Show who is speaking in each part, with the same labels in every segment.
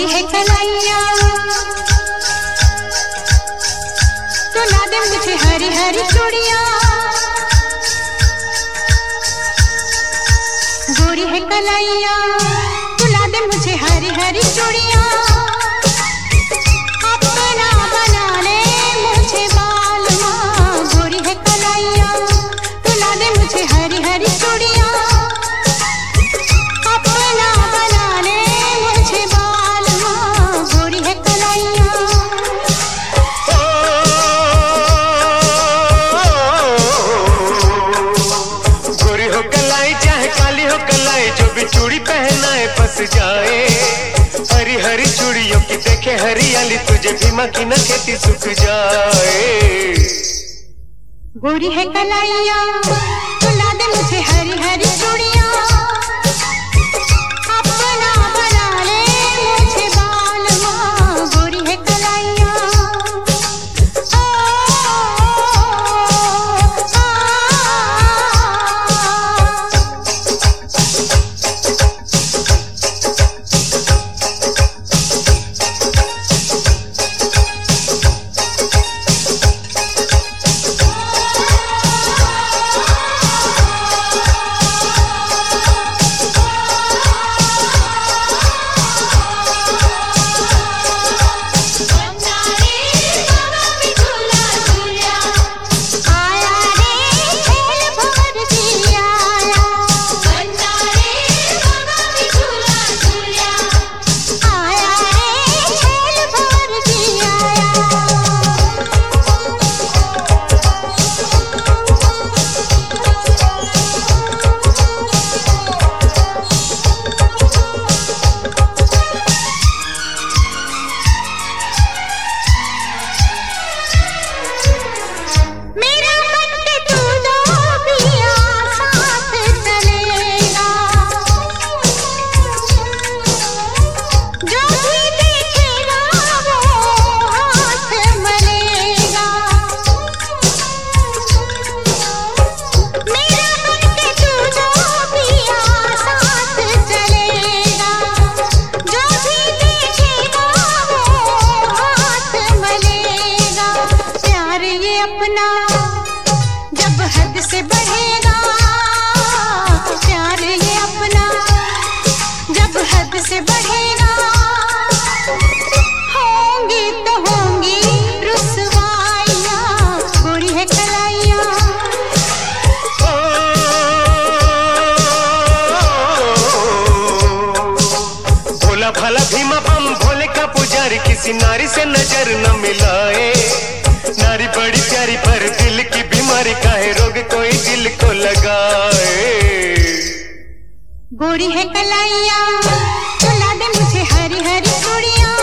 Speaker 1: गोरी है कलाइया तो ला दे मुझे हरी हरी चूड़ियां। गोरी है कलाइया तो ला दे मुझे हरी हरी चूड़ियां। अपना बना ले मुझे बालमा। गोरी है कलाइया तो ला दे मुझे हरी हरी चूड़ियां। अपना बना ले मुझे बालमा। गोरी है कलाइया।
Speaker 2: गोरी हो कलाई चाहे काली हो कलाई, जो भी चूड़ी पहनाए बस जाए। हरी हरी चूड़ियों की देखे हरियाली, तुझे भीमा की न खेती सूख जाए।
Speaker 1: गोरी है कलाइया तो ला दे मुझे हरी हरी चूड़ियां। अपना बना ले मुझे बालमा। गोरी है कलाइया। अपना जब हद से बढ़ेगा प्यार, ये अपना जब हद से बढ़ेगा। होंगी तो होंगी रुसवाइयां। गोरी है कलाइया।
Speaker 2: भोला भाला भीमा बम भोले का पुजारी, किसी नारी से नजर न मिलाए। नारी बड़ी प्यारी पर दिल की बीमारी, काहे रोग कोई दिल को लगाए।
Speaker 1: गोरी है कलाइया तो ला दे मुझे हरी हरी चूड़ियां।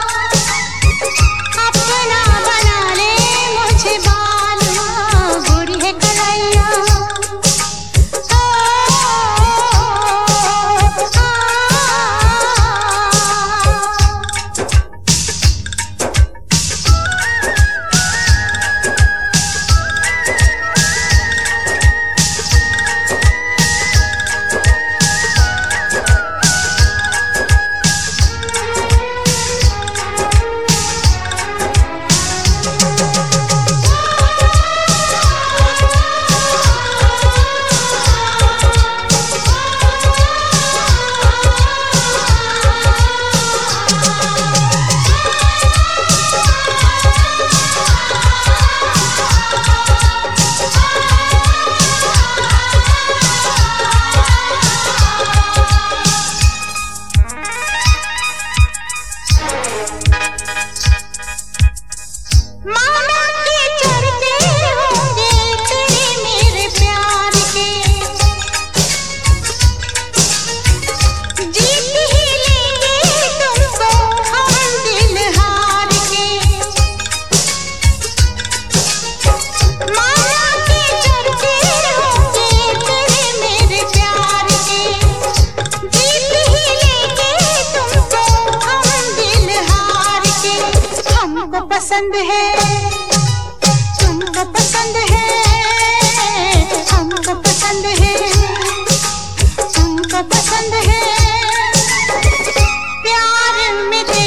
Speaker 1: अपना बना ले मुझे बालमा। गोरी है कलाइया। पसंद है तुमको पसंद है, हमको पसंद है तुमको पसंद है। प्यार में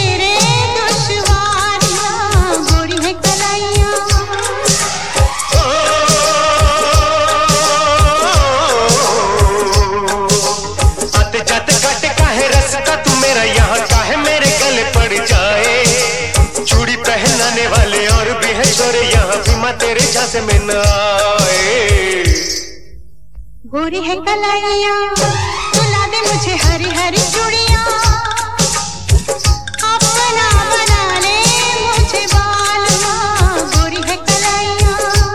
Speaker 2: पड़ जाए। चूड़ी पहनाने वाले और भी हैं छोरे, यहाँ भी माँ तेरे झांसे में न आए।
Speaker 1: गोरी है कलाइया तुला दे मुझे हरी हरी चूड़ियां, अपना बना ले मुझे बालमा। गोरी है कलाइया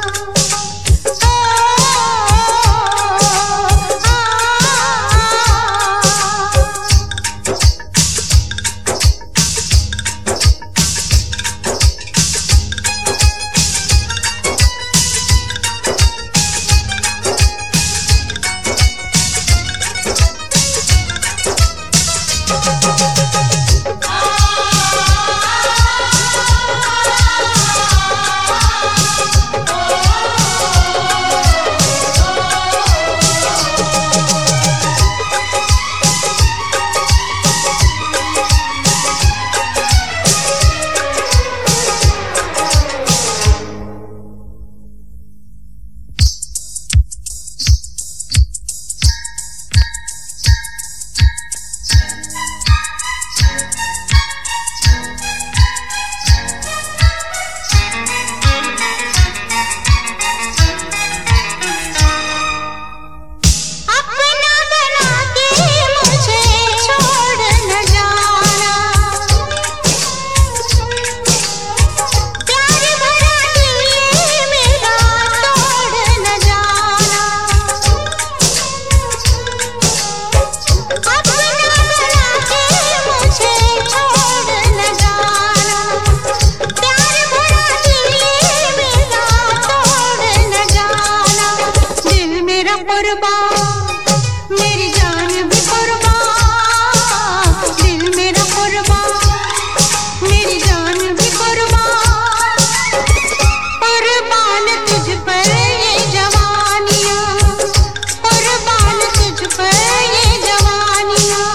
Speaker 1: मेरी जान भी कुर्बान, दिल मेरा कुर्बान, मेरी जान भी कुर्बान, कुर्बान तुझ पर ये जवानियां, कुर्बान तुझ पर ये जवानियां।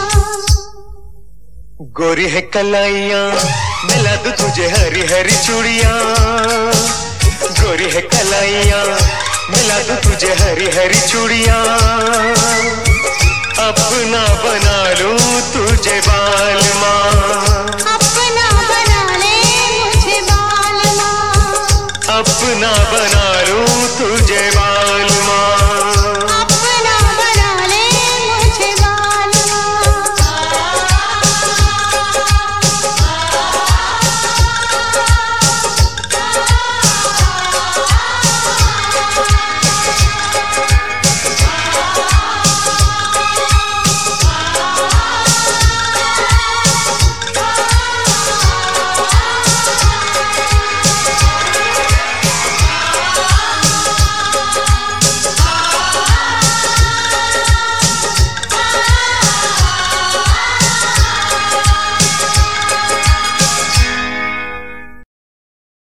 Speaker 2: गोरी है कलाइयां मिला दूं तुझे हरी हरी चूड़ियां, गोरी है कलाइयां मिला दूं तुझे हरी हरी चूड़ियां, अपना बना लूं तुझे बालमा।